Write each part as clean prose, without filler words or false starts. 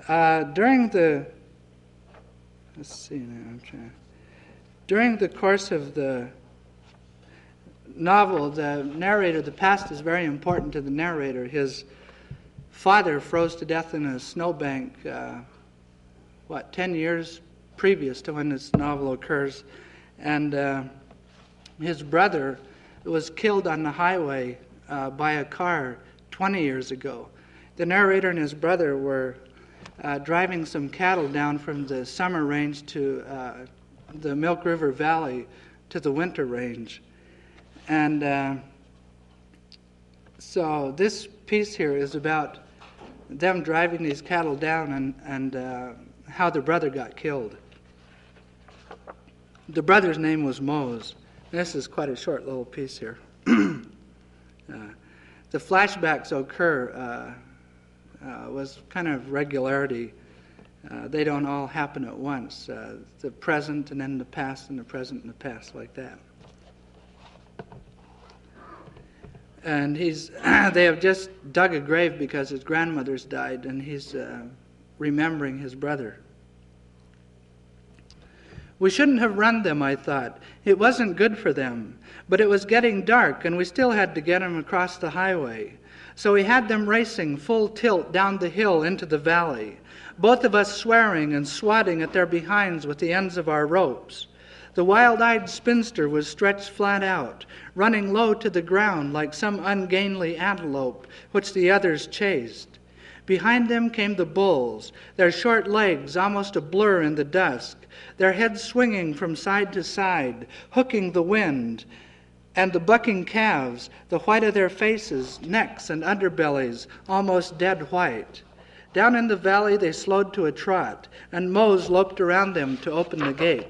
During the During the course of the novel, the narrator, the past is very important to the narrator. His father froze to death in a snowbank, 10 years previous to when this novel occurs. And his brother was killed on the highway by a car 20 years ago. The narrator and his brother were driving some cattle down from the summer range to the Milk River Valley to the winter range. And so this piece here is about them driving these cattle down and how the brother got killed. The brother's name was Mose. This is quite a short little piece here. The flashbacks occur was kind of regularity. They don't all happen at once. The present and then the past and the present and the past, like that. And they have just dug a grave because his grandmother's died, and he's remembering his brother. We shouldn't have run them, I thought. It wasn't good for them. But it was getting dark, and we still had to get them across the highway. So we had them racing full tilt down the hill into the valley, both of us swearing and swatting at their behinds with the ends of our ropes. The wild-eyed spinster was stretched flat out, running low to the ground like some ungainly antelope, which the others chased. Behind them came the bulls, their short legs almost a blur in the dusk, their heads swinging from side to side, hooking the wind, and the bucking calves, the white of their faces, necks, and underbellies almost dead white. Down in the valley they slowed to a trot, and Mose loped around them to open the gate.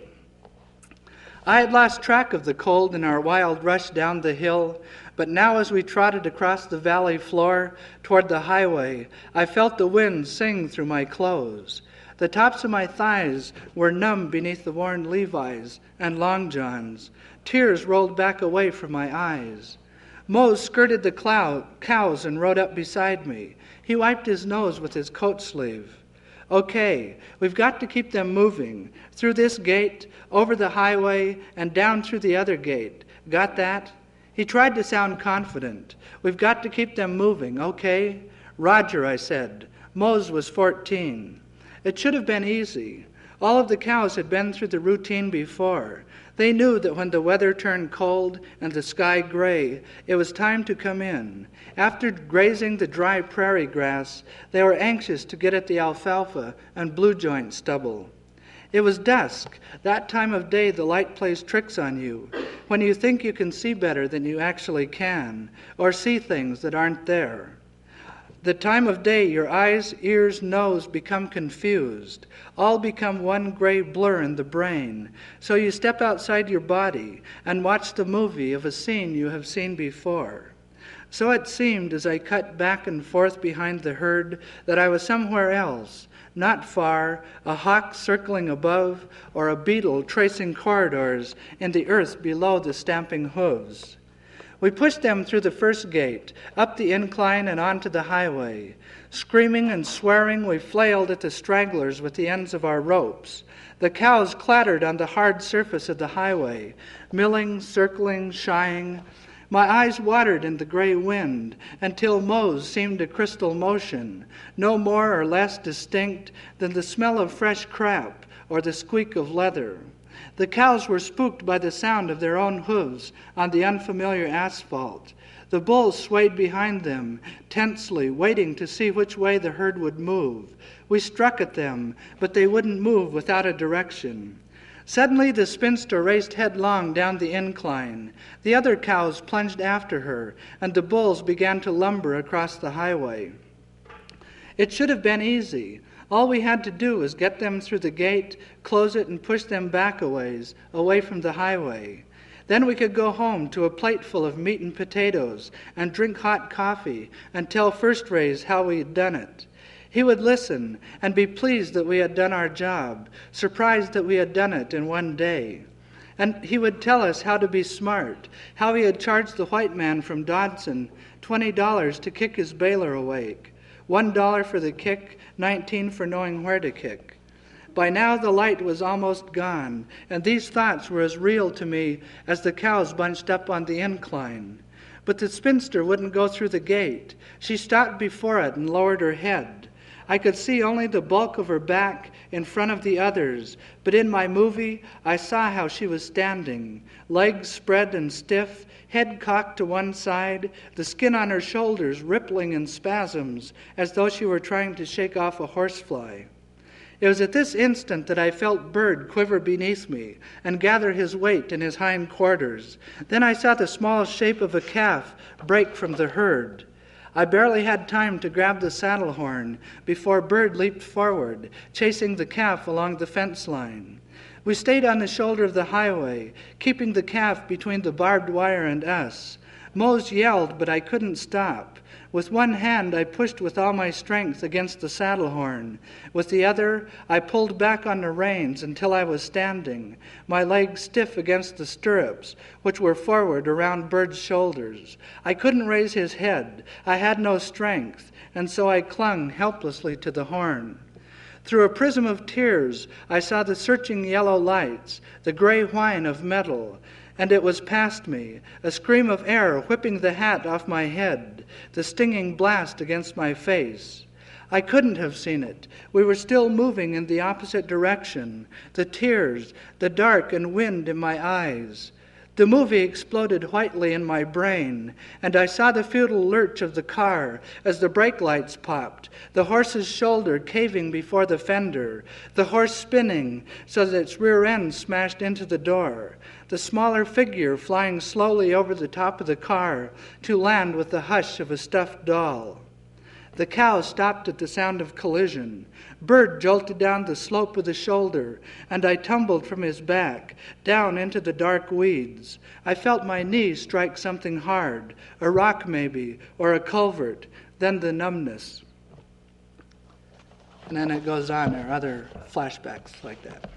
I had lost track of the cold in our wild rush down the hill, but now as we trotted across the valley floor toward the highway, I felt the wind sing through my clothes. The tops of my thighs were numb beneath the worn Levi's and long johns. Tears rolled back away from my eyes. Mose skirted the cows and rode up beside me. He wiped his nose with his coat sleeve. Okay, we've got to keep them moving. Through this gate, over the highway, and down through the other gate. Got that? He tried to sound confident. We've got to keep them moving, okay? Roger, I said. Mose was 14. It should have been easy. All of the cows had been through the routine before. They knew that when the weather turned cold and the sky gray, it was time to come in. After grazing the dry prairie grass, they were anxious to get at the alfalfa and blue joint stubble. It was dusk. That time of day the light plays tricks on you, when you think you can see better than you actually can, or see things that aren't there. The time of day your eyes, ears, nose become confused. All become one gray blur in the brain. So you step outside your body and watch the movie of a scene you have seen before. So it seemed as I cut back and forth behind the herd that I was somewhere else, not far, a hawk circling above or a beetle tracing corridors in the earth below the stamping hooves. We pushed them through the first gate, up the incline and onto the highway. Screaming and swearing, we flailed at the stragglers with the ends of our ropes. The cows clattered on the hard surface of the highway, milling, circling, shying. My eyes watered in the gray wind until Mose seemed a crystal motion, no more or less distinct than the smell of fresh crap or the squeak of leather. The cows were spooked by the sound of their own hooves on the unfamiliar asphalt. The bulls swayed behind them, tensely waiting to see which way the herd would move. We struck at them, but they wouldn't move without a direction. Suddenly the spinster raced headlong down the incline. The other cows plunged after her, and the bulls began to lumber across the highway. It should have been easy. All we had to do was get them through the gate, close it, and push them back a ways, away from the highway. Then we could go home to a plateful of meat and potatoes and drink hot coffee and tell First Rays how we had done it. He would listen and be pleased that we had done our job, surprised that we had done it in one day. And he would tell us how to be smart, how he had charged the white man from Dodson $20 to kick his baler awake. $1 for the kick, 19 for knowing where to kick. By now the light was almost gone, and these thoughts were as real to me as the cows bunched up on the incline. But the spinster wouldn't go through the gate. She stopped before it and lowered her head. I could see only the bulk of her back in front of the others, but in my movie I saw how she was standing, legs spread and stiff, head cocked to one side, the skin on her shoulders rippling in spasms as though she were trying to shake off a horsefly. It was at this instant that I felt Bird quiver beneath me and gather his weight in his hind quarters. Then I saw the small shape of a calf break from the herd. I barely had time to grab the saddle horn before Bird leaped forward, chasing the calf along the fence line. We stayed on the shoulder of the highway, keeping the calf between the barbed wire and us. Mose yelled, but I couldn't stop. With one hand, I pushed with all my strength against the saddle horn. With the other, I pulled back on the reins until I was standing, my legs stiff against the stirrups, which were forward around Bird's shoulders. I couldn't raise his head. I had no strength, and so I clung helplessly to the horn. Through a prism of tears, I saw the searching yellow lights, the gray whine of metal, and it was past me, a scream of air whipping the hat off my head, the stinging blast against my face. I couldn't have seen it. We were still moving in the opposite direction, the tears, the dark and wind in my eyes. The movie exploded whitely in my brain, and I saw the futile lurch of the car as the brake lights popped, the horse's shoulder caving before the fender, the horse spinning so that its rear end smashed into the door, the smaller figure flying slowly over the top of the car to land with the hush of a stuffed doll. The cow stopped at the sound of collision. Bird jolted down the slope of the shoulder, and I tumbled from his back, down into the dark weeds. I felt my knees strike something hard, a rock maybe, or a culvert, then the numbness. And then it goes on, there are other flashbacks like that.